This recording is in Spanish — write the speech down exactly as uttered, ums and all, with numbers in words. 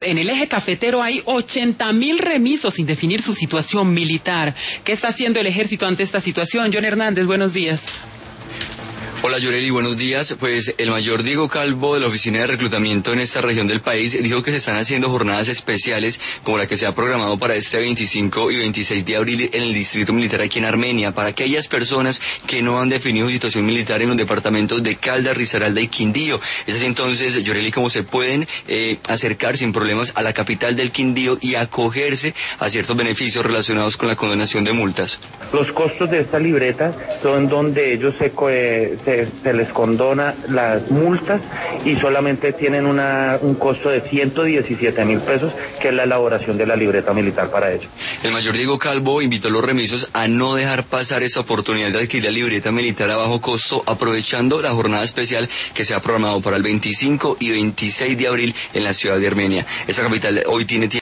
En el eje cafetero hay ochenta mil remisos sin definir su situación militar. ¿Qué está haciendo el ejército ante esta situación? John Hernández, buenos días. Hola Yoreli, buenos días. Pues el mayor Diego Calvo de la Oficina de Reclutamiento en esta región del país dijo que se están haciendo jornadas especiales como la que se ha programado para este veinticinco y veintiséis de abril en el Distrito Militar aquí en Armenia, para aquellas personas que no han definido su situación militar en los departamentos de Caldas, Risaralda y Quindío. Es así entonces, Yoreli, como se pueden eh, acercar sin problemas a la capital del Quindío y acogerse a ciertos beneficios relacionados con la condonación de multas. Los costos de esta libreta son donde ellos se, eh, se se les condona las multas y solamente tienen una, un costo de ciento diecisiete mil pesos, que es la elaboración de la libreta militar para ellos. El mayor Diego Calvo invitó a los remisos a no dejar pasar esa oportunidad de adquirir la libreta militar a bajo costo, aprovechando la jornada especial que se ha programado para el veinticinco y veintiséis de abril en la ciudad de Armenia. Esta capital hoy tiene